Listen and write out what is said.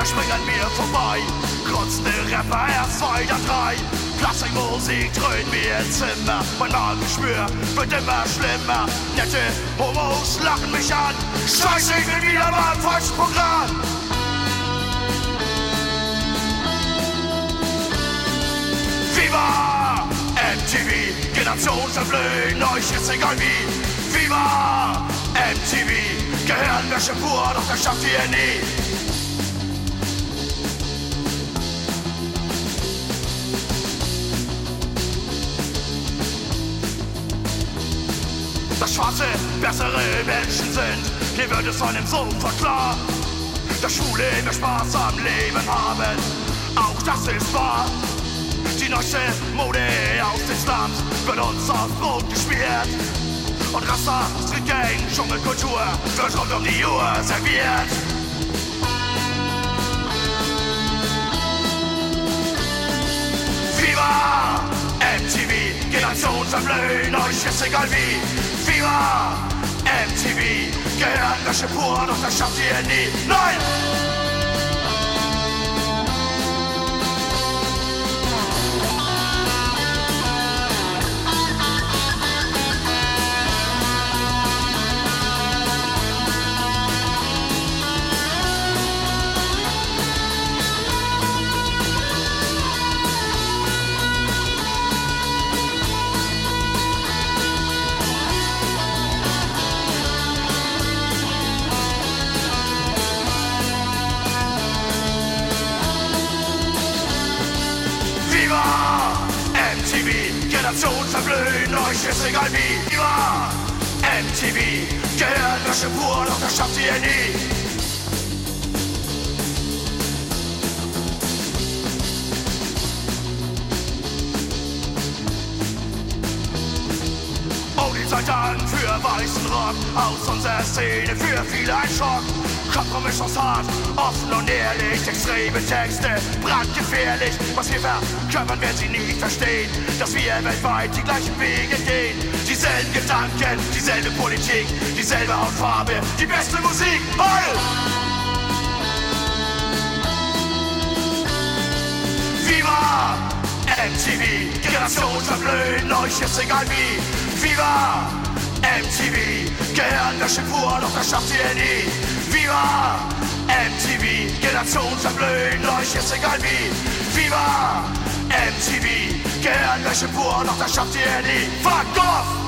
Kinder springen an mir vorbei, klotzende Rapper, erst 2, dann 3. Klassikmusik dröhnt mir ins Zimmer, mein Magengeschwür wird immer schlimmer. Nette Homos lachen mich an, scheiße, ich bin wieder mal im falschen Programm. Viva MTV, Generation verblühen, euch ist egal wie. Viva MTV, Gehirnwäsche pur, doch das schafft ihr nie. Dass Schwarze bessere Menschen sind, hier wird es einem so klar. Dass Schwule mehr Spaß am Leben haben, auch das ist wahr. Die neueste Mode aus den Slums wird uns aufs Brot geschmiert. Und Rasta, Street Gang, Dschungelkultur wird rund um die Uhr serviert. Viva MTV, Generation verblühen, euch ist egal wie. Viva MTV, Gehirnwäsche pur, doch das schafft ihr nie. Nein! MTV, Generation verblühen, euch ist egal wie. Viva MTV, Gehirnwäsche pur, doch das schafft ihr nie. Oh, die Zeit an für weißen Rock, aus unserer Szene für viele ein Schock. Kompromiss hart, offen und ehrlich, extreme Texte, brandgefährlich. Was wir verkörpern, werden sie nie verstehen, dass wir weltweit die gleichen Wege gehen. Dieselben Gedanken, dieselbe Politik, dieselbe Hautfarbe, die beste Musik. Heul! Viva MTV, Generation verblühen, euch ist egal wie. Viva MTV, Gehirnwäsche pur, doch das schafft ihr nie. Viva MTV, Generation verblühen, euch ist egal wie. Viva MTV, Gehirnwäsche pur, doch das schafft ihr nie. Fuck off!